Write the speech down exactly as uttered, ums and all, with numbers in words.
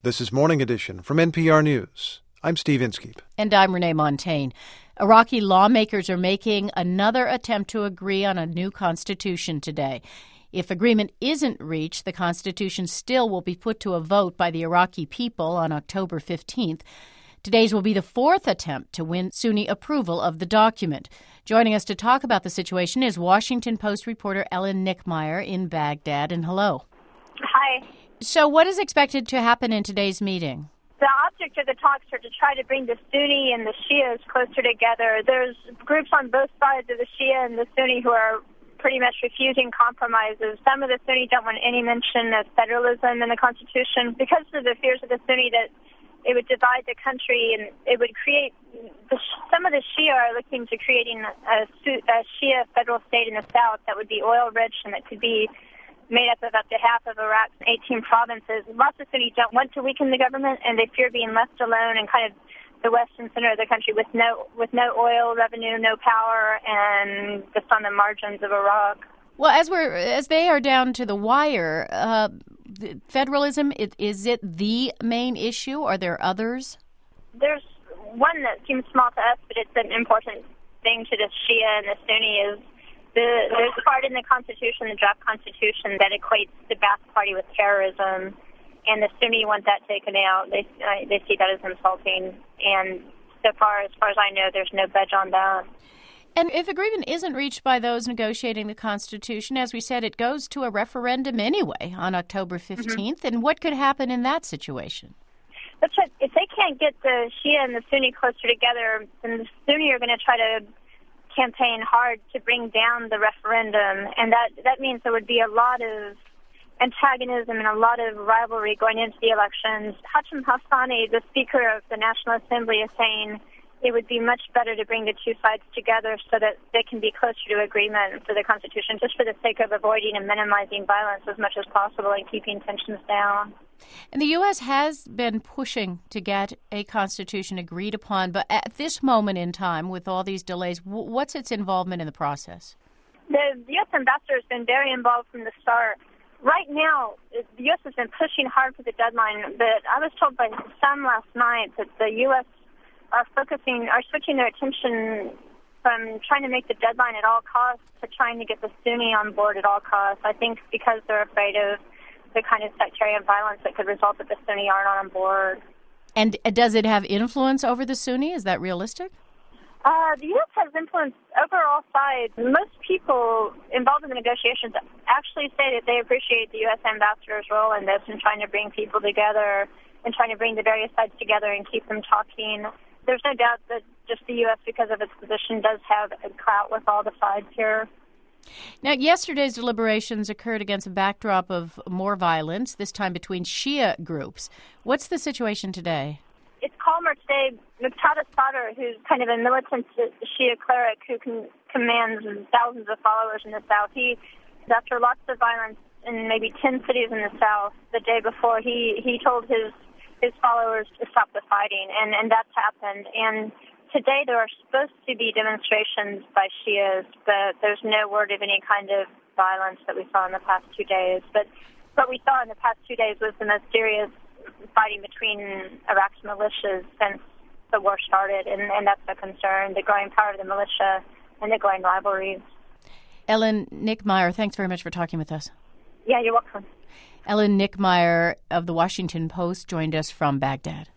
This is Morning Edition from N P R News. I'm Steve Inskeep. And I'm Renee Montagne. Iraqi lawmakers are making another attempt to agree on a new constitution today. If agreement isn't reached, the constitution still will be put to a vote by the Iraqi people on October fifteenth. Today's will be the fourth attempt to win Sunni approval of the document. Joining us to talk about the situation is Washington Post reporter Ellen Nickmeyer in Baghdad. And hello. Hi. So what is expected to happen in today's meeting? The object of the talks are to try to bring the Sunni and the Shias closer together. There's groups on both sides of the Shia and the Sunni who are pretty much refusing compromises. Some of the Sunni don't want any mention of federalism in the Constitution because of the fears of the Sunni that it would divide the country and it would create the, some of the Shia are looking to creating a, a Shia federal state in the south that would be oil rich and that could be made up of up to half of Iraq's eighteen provinces. Lots of Sunnis don't want to weaken the government, and they fear being left alone in kind of the western center of the country with no with no oil revenue, no power, and just on the margins of Iraq. Well, as we're as they are down to the wire, uh, federalism, is, is it the main issue? Are there others? There's one that seems small to us, but it's an important thing to the Shia and the Sunni is the, there's a part in the Constitution, the draft Constitution, that equates the Ba'ath Party with terrorism, and the Sunni want that taken out. They uh, they see that as insulting, and so far, as far as I know, there's no budge on that. And if agreement isn't reached by those negotiating the Constitution, as we said, it goes to a referendum anyway on October fifteenth. Mm-hmm. And what could happen in that situation? That's right. If they can't get the Shia and the Sunni closer together, then the Sunni are going to try to campaign hard to bring down the referendum. And that, that means there would be a lot of antagonism and a lot of rivalry going into the elections. Hashim Hassani, the Speaker of the National Assembly, is saying it would be much better to bring the two sides together so that they can be closer to agreement for the Constitution, just for the sake of avoiding and minimizing violence as much as possible and keeping tensions down. And the U S has been pushing to get a constitution agreed upon, but at this moment in time, with all these delays, what's its involvement in the process? The U S ambassador has been very involved from the start. Right now, the U S has been pushing hard for the deadline, but I was told by some last night that the U S are focusing, are switching their attention from trying to make the deadline at all costs to trying to get the Sunni on board at all costs. I think because they're afraid of the kind of sectarian violence that could result if the Sunni aren't on board. And does it have influence over the Sunni? Is that realistic? Uh, the U S has influence over all sides. Most people involved in the negotiations actually say that they appreciate the U S ambassador's role in this and trying to bring people together and trying to bring the various sides together and keep them talking. There's no doubt that just the U S, because of its position, does have a clout with all the sides here. Now, yesterday's deliberations occurred against a backdrop of more violence, this time between Shia groups. What's the situation today? It's calmer today. Muqtada Sadr, who's kind of a militant Shia cleric who can, commands thousands of followers in the south, he, after lots of violence in maybe ten cities in the south, the day before, he, he told his his followers to stop the fighting, and, and that's happened. And today there are supposed to be demonstrations by Shias, but there's no word of any kind of violence that we saw in the past two days. But what we saw in the past two days was the most serious fighting between Iraq's militias since the war started, and, and that's a concern, the growing power of the militia and the growing rivalries. Ellen Nickmeyer, thanks very much for talking with us. Yeah, you're welcome. Ellen Nickmeyer of the Washington Post joined us from Baghdad.